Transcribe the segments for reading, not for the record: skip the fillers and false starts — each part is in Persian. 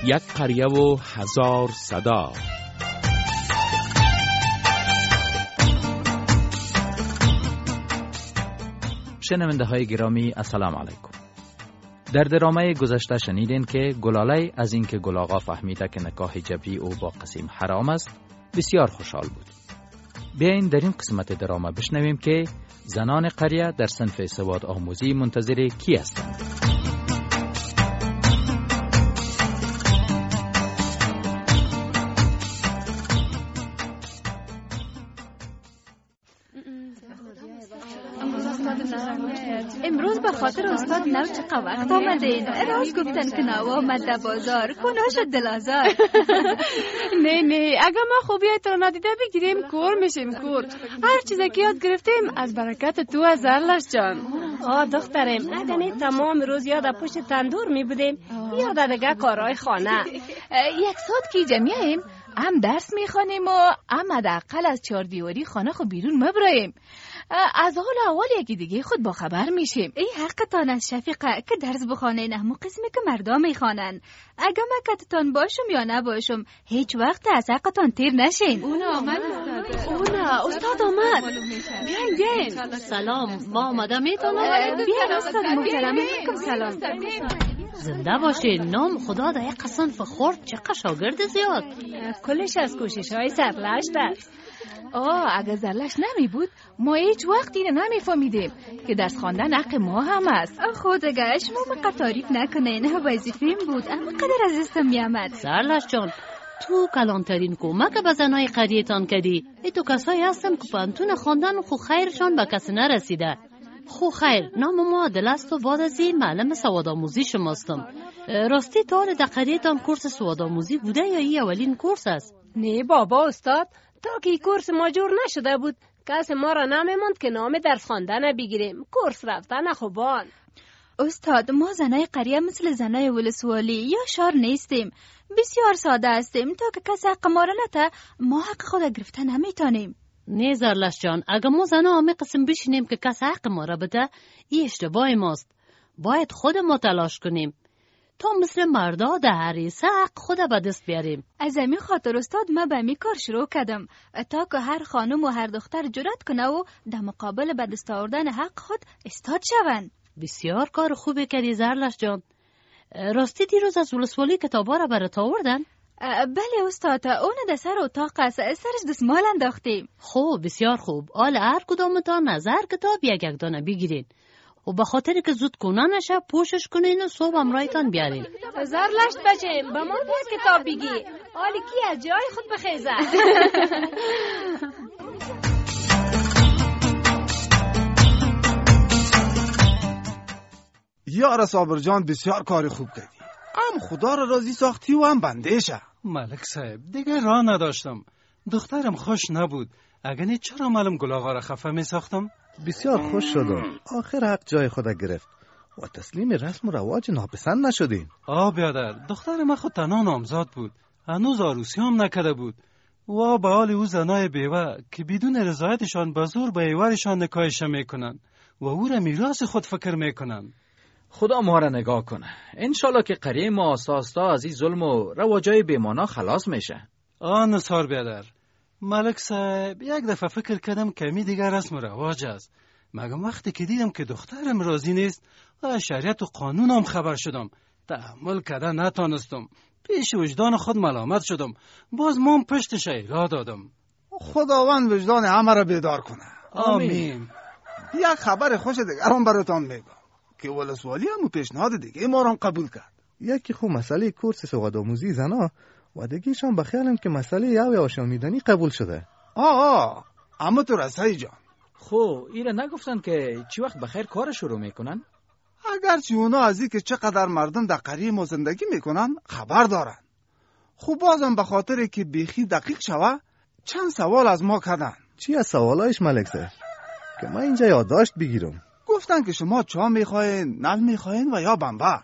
یک قریه و هزار صدا. شنونده های گرامی السلام علیکم. در درامه گذشته شنیدین که گلاله از اینکه گل آقا فهمیده که نکاح جبری او با قسیم حرام است بسیار خوشحال بود. بیاین در این قسمت درامه بشنویم که زنان قریه در صنف سواد آموزی منتظر کی هستند. امروز به خاطر استاد نو چقدر وقت آمدین. راست گفتن که نو آمد بازار کنه شد دلازار. نه اگه ما خوبیت رو ندیده بگیریم کور میشیم کور. هر چیزی که یاد گرفتیم از برکت تو از زرلش جان. دخترم اگه نه تمام روز یاد پشت تندور می بودیم یاد دیگه کارهای خانه. یک ساعت که جمعیم هم درس میخوانیم و هم حداقل از چهار دیواری خانه خود بیرون مبراییم. از حال اول یکی دیگه خود با خبر میشیم. ای حقتان از شفیقه که درس بخوانین همو قسمی که مردم میخوانن. اگه مکتتان باشم یا نباشم هیچ وقت از حقتان تیر نشین. استاد آمد. بیاین. سلام ما آمده میتونم. بیاین استاد محترم. سلام. زنده باشین. نام خدا در یک صنف خورد چقدر شاگرد زیاد. کلش از کوشش های زرلش است. اگه زرلش نمی بود ما هیچ وقت اینو نمیفهمیدیم که درس خواندن حق ما هم است. خودگاه شما به تعریف نکنین وظیفه‌ام بود اما قدر از دستم میامد. زرلش جان تو کلانترین کمک به زنای قریه‌تان کردی. تو کسایی هستم که پانتون خواندن خو خیرشان به کسی نرسیده. خو خیر نام ما عادل است و بعد از این معلم سوادآموزی شماستم. راستی طور در قریه‌تان کورس سوادآموزی بوده یا این اولین کورس است؟ نه بابا استاد تا که کورس ما جور نشده بود کس ما را نمی‌ماند که نام درس خواندن بگیریم. کورس رفتن خوبان. استاد ما زنای قریه مثل زنای ولسوالی یا شهر نیستیم. بسیار ساده هستیم تا که کس حق ما را نته ما حق خود گرفته نمیتونیم. نه زرلش جان اگه ما زنها همه قسم بشینیم که کس حق ما را بده این اشتباه ماست. باید خود ما تلاش کنیم تا مثل مردا در حریصه حق خود به دست بیاریم. از همین خاطر استاد ما به می کار شروع کردم تا که هر خانم و هر دختر جرأت کنه و در مقابل به دست آوردن حق خود استاد شوند. بسیار کار خوبی کردی زرلش جان. راستی دیروز از ولسوالی کتابا را برات آوردن؟ بله استاد اون در سر اتاق است سرش دستمال انداختیم. خوب بسیار خوب. حالا هر کدامتان نظر کتاب یک دانه بگیرین و به خاطر که زود کنه نشه پوشش کنین و صبح امرایتان بیارین. زرلشت بچه با ما بیا کتاب بگی. حالی کی از جای خود بخیزه. یار صابر جان بسیار کار خوب کردی. هم خدا را راضی ساختی و هم بندهشه. ملک صاحب دیگه راه نداشتم. دخترم خوش نبود. اگه نه چرا معلوم گل آقا را خفه می ساختم؟ بسیار خوش شدم. آخر حق جای خود گرفت و تسلیم رسم و رواج ناپسند نشدین. برادر دختر ما خود تنها نامزاد بود. هنوز عروسی هم نکرده بود. و به حال او زنای بیوه که بدون رضایتشان به زور به ایوارشان نکاحش میکنن و او را میراث خود فکر میکنن. خدا ما را نگاه کنه. انشالله که قریه ما آساستا از این ظلم و رواجای بیمانا خلاص میشه. نثار برادر. ملک صاحب یک دفعه فکر کردم کمی دیگر رسم و رواج است. مگه وقتی که دیدم که دخترم راضی نیست و شریعت و قانون هم خبر شدم تحمل کردن نتانستم. پیش وجدان خود ملامت شدم. باز من پشتش ایراد دادم. خداوند وجدان همه را بیدار کنه. آمین. یک خبر خوش دیگران براتان میگم که ولسوالی هم پیشنهاد دیگه ما را قبول کرد. یکی خو مسئله کورس سوادآموزی زنا و دیگه‌شان به خیالم که مسئله یاوه آشامیدنی قبول شده. اما تو رسایی جان ایره نگفتن که چی وقت بخیر کار شروع میکنن؟ اگرچه اونا از این که چقدر مردم در قریه ما زندگی میکنن خبر دارن. بازم به خاطر که بیخی دقیق شوه چند سوال از ما کردن. چی از سوالایش ملک صاحب که ما اینجا یادداشت بگیرم؟ گفتن که شما چا میخواین، نل میخواین و یا بمبه.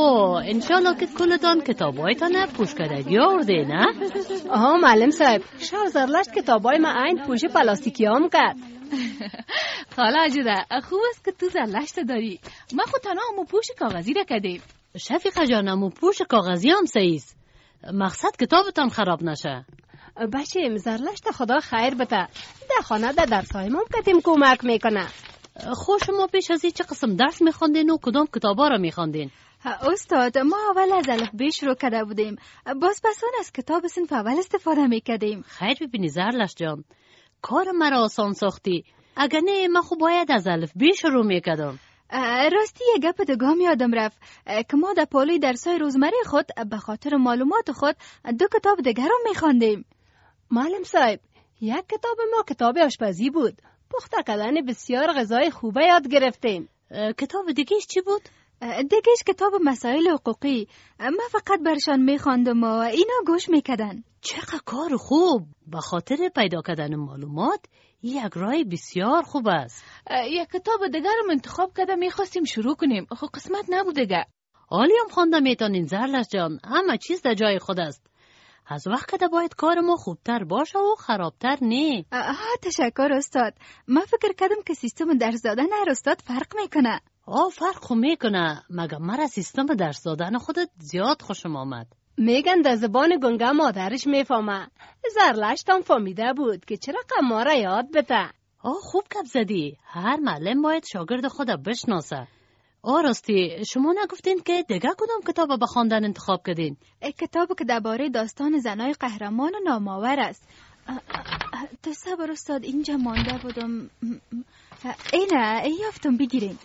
انشالله که کلتان کتابایتان پوشکدگی آورده نه؟ آها معلم صاحب، شب زرلشت کتابای ما عین پوش پلاستیکی هم کرد. خاله اجده خوب است که تو زرلشت داری. ما خود تنها همو پوش کاغذی را کردیم. شفیقه جان همو پوش کاغذی هم سیست. مقصد کتابتان خراب نشه. بچه زرلشت خدا خیر بده. در خانه در درسای ما کتیم کمک میکنه. خوش شما پیش از چه قسم درس میخواندین و کدام کتابا را میخواندین؟ استاد ما اول از الف ب شروع کرده بودیم. باز پسان از کتاب صنف اول استفاده میکردیم. خیر ببینی زرلشت جان، کار مرا آسان ساختی. اگر نه من خوب باید از الف ب شروع میکردم. راستی یه گپ دگام یادم رفت که ما در پالوی درسای روزمره خود به خاطر معلومات خود 2 کتاب دیگر رو میخواندیم. معلم صاحب، یک کتاب ما کتاب آشپزی بود. پخته کردن بسیار غذای خوبه یاد گرفتیم. کتاب دیگهش چی بود؟ دیگهش کتاب مسائل حقوقی. من فقط برشان میخواندم و اینا گوش میکردن. چقدر کار خوب. به خاطر پیدا کردن معلومات یک راه بسیار خوب است. یک کتاب دیگر رو انتخاب کرده میخواستیم شروع کنیم، خب قسمت نبودگه. حالی هم خوانده میتونین زرلشت جان، همه چیز در جای خود است. از وقت که باید کار ما خوبتر باشه و خرابتر نه. تشکر استاد. من فکر کردم که سیستم درس دادن هر استاد فرق میکنه. فرق خو میکنه، مگه مرا سیستم درس دادن خودت زیاد خوشم آمد. میگن در زبان گنگه مادرش میفهمه. زرلشت هم فهمیده بود که چرا ما را یاد بده. خوب گپ زدی. هر معلم باید شاگرد خود بشناسه. راستی شما نگفتین که دیگه کدام کتاب به خواندن انتخاب کردین؟ کتابی که درباره داستان زنای قهرمان و نامآور است. تو صبر استاد، اینجا مانده بودم. اینه یافتم، بگیرین.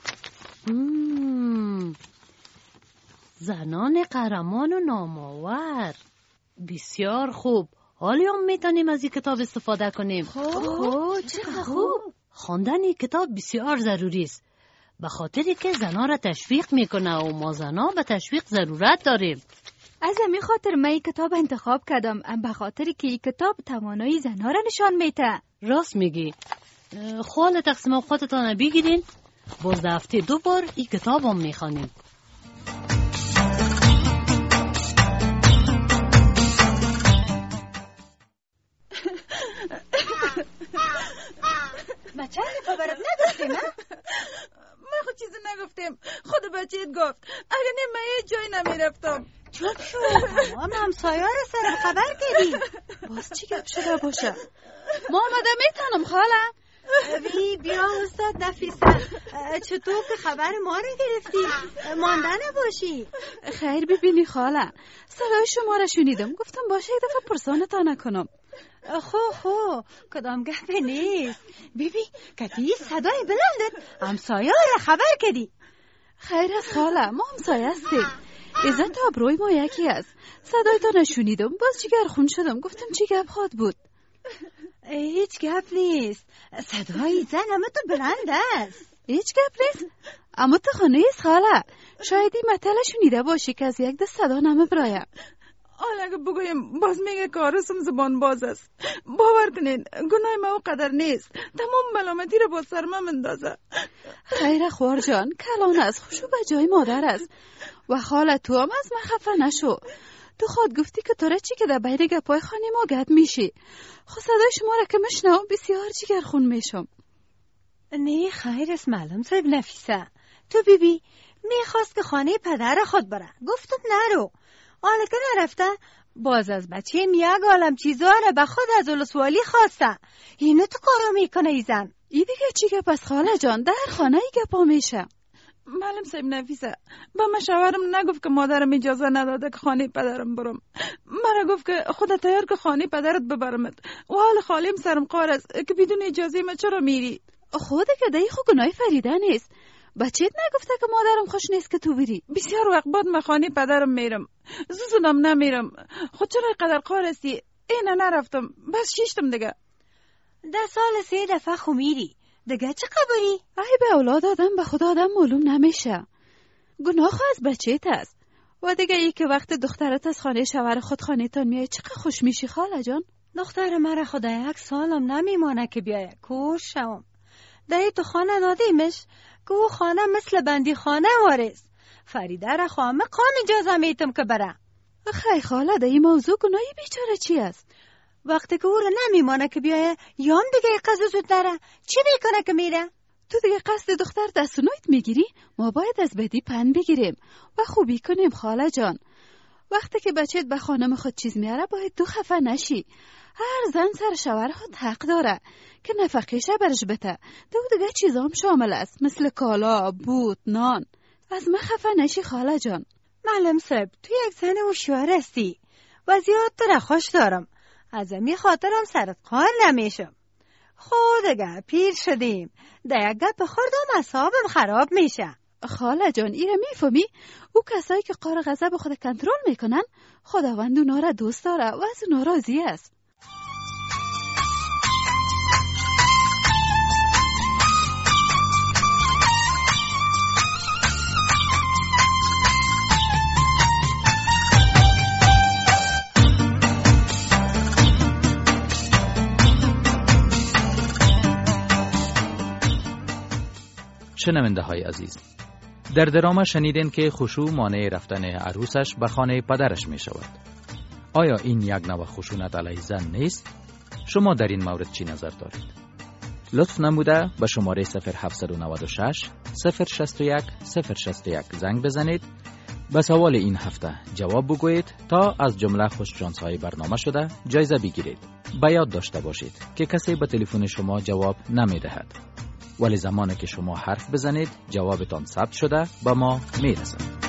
زنان قهرمان و نامآور. بسیار خوب. حالی هم میتونیم از این کتاب استفاده کنیم. چقدر خوب. خواندن این کتاب بسیار ضروری است، به خاطری که زنها را تشویق میکنه و ما زنها به تشویق ضرورت داریم. از همین خاطر من این کتاب انتخاب کردم، به خاطری که این کتاب توانایی زنها را نشان میده. راست میگی. خال تقسیم اوقاتتان بگیرین، باز هفته 2 بار این کتاب هم میخوانیم. بچه خبرت نگفتیم ها؟ من خود چیزی نگفتیم، خود بچه‌ت گفت. اگر نه من یه جای نمیرفتم. چوب شو، تمام همسایه را سر خبر کردی. باز چی گپ شده باشه؟ ما آمده میتونم خاله. بیا استاد نفیسه، چطور که خبر ما رو گرفتی؟ مانده نباشی. خیر ببینی خاله، صدای شما را شنیدم، گفتم باشه یک دفعه پرسانتا نکنم. خو کدام گپی نیست. ببین کتی صدای بلندت همسایه را خبر کردی. خیر از خاله، ما همسایه هستیم. عزت آبروی ما یکی است. صدای تو نشنیدم، باز جگر خون شدم، گفتم چی گپ خواد بود. هیچ گپ نیست، صدای زن اما تو بلند است. هیچ گپ نیست؟ اما تو خانه ایست خاله، شاید این مطلع شنیده باشی که از یک دست صدا نمه برایم. اگه بگویم باز میگه کارسم زبان باز است. باور کنین گناه ما قدر نیست، تمام ملامتی رو با سر من مندازه. خیر خوار جان، کلان است، خوشو به جای مادر است. و خاله تو هم از من خفه نشو. تو خود گفتی که تو را چی که در بیر گپای خانه ما گپ میشی. خود صدای شما را که مشنوم بسیار جگر خون میشم. نه خیر است معلم صاحب نفیسه. تو بیبی میخواست که خانه پدر خود بره، گفتم نرو. حالا که نرفته باز از بچه یک عالم چیزا را به خود از ولسوالی خواسته. اینو تو کارا میکنه ای زن. ای دیگه چی گپ است خاله جان؟ در خانه ای گپا میشه. معلم صاحب نفیسه با من شوهرم نگفت که مادرم اجازه نداده که خانه پدرم برم. مرا گفت که خودت تیار که خانه پدرت ببرمت و حال خالیم سرم قار است که بدون اجازه من چرا میری؟ خود که دایی خو گناه فریده نیست. بچه‌ت نگفته که مادرم خوش نیست که تو بری؟ بسیار وقت بعد من خانه پدرم میرم، زودم نمیرم. خود چرا قدر قار هستی؟ اینا نرفتم، بس شیشتم دیگه. 10 سال 3 دفعه خو میری دیگه چه خبری؟ ای به اولاد آدم به خدا آدم معلوم نمیشه. گناه از بچه‌ت است. و دیگه ای که وقت دخترت از خانه شوهر خود خانه‌تان میای چقدر خوش میشی خاله جان. دختر مرا خدا 1 سالم نمیمانه که بیای کوشم. دایی تو خانه دادیمش که او خانه مثل بندی خانه وارست. فریده را خواهم مقام اجازه میتم که بره. خی خاله ده این موضوع گناهی بیچاره چی است؟ وقتی که او را نمیمانه که بیایه یام دیگه قضا زود داره چی میکنه که میره؟ تو دیگه قصد دختر دستونایت میگیری؟ ما باید از بدی پند بگیریم و خوبی کنیم خاله جان. وقتی که بچهت به خانم خود چیز میاره باید تو خفه نشی. هر زن سر شوهر خود حق داره که نفقیشه برش بته. دو دیگه چیزام شامل است مثل کالا، بود، نان. از من خفه نشی خاله جان. معلم صاحب تو یک زن هوشیار هستی و زیاد تو خوش دارم. از می خاطرم سرت قال نمیشم. خود اگه پیر شدیم در یک گپ خوردم اعصابم خراب میشه. خاله جان ایره میفهمی؟ او کسایی که قار غضب خود کنترل میکنن خداوند اونا را دوست داره و از اونا راضی است. شنونده های عزیز، در درامه شنیدین که خشوع مانع رفتن عروسش به خانه پدرش می شود. آیا این یک نوع خشونت علیه زن نیست؟ شما در این مورد چی نظر دارید؟ لطف نموده به شماره 0796 061 061 زنگ بزنید، به سوال این هفته جواب بگویید تا از جمله خوششانس‌های برنامه شده جایزه بگیرید. به یاد داشته باشید که کسی به تلفن شما جواب نمی دهد، ولی زمانی که شما حرف بزنید جوابتان ثبت شده به ما می رسد.